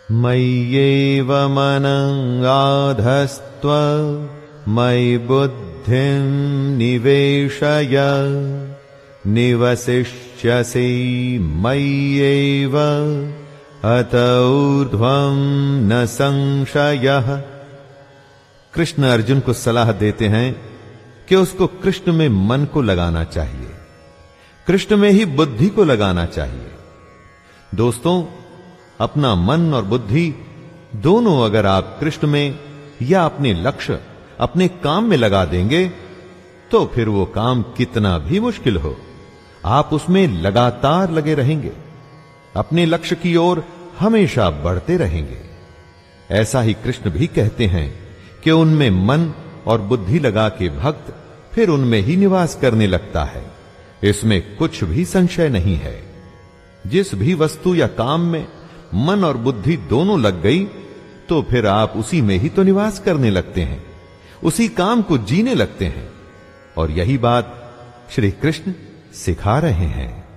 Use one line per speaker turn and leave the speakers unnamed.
मय्येव मनम् आधस्त्व मयि बुद्धिं निवेशय निवसिष्यसि मय्येव अत ऊर्ध्वं न संशयः। कृष्ण अर्जुन को सलाह देते हैं कि उसको कृष्ण में मन को लगाना चाहिए, कृष्ण में ही बुद्धि को लगाना चाहिए। दोस्तों, अपना मन और बुद्धि दोनों अगर आप कृष्ण में या अपने लक्ष्य, अपने काम में लगा देंगे तो फिर वो काम कितना भी मुश्किल हो, आप उसमें लगातार लगे रहेंगे, अपने लक्ष्य की ओर हमेशा बढ़ते रहेंगे। ऐसा ही कृष्ण भी कहते हैं कि उनमें मन और बुद्धि लगा के भक्त फिर उनमें ही निवास करने लगता है। इसमें कुछ भी संशय नहीं है। जिस भी वस्तु या काम में मन और बुद्धि दोनों लग गई तो फिर आप उसी में ही तो निवास करने लगते हैं, उसी काम को जीने लगते हैं। और यही बात श्री कृष्ण सिखा रहे हैं।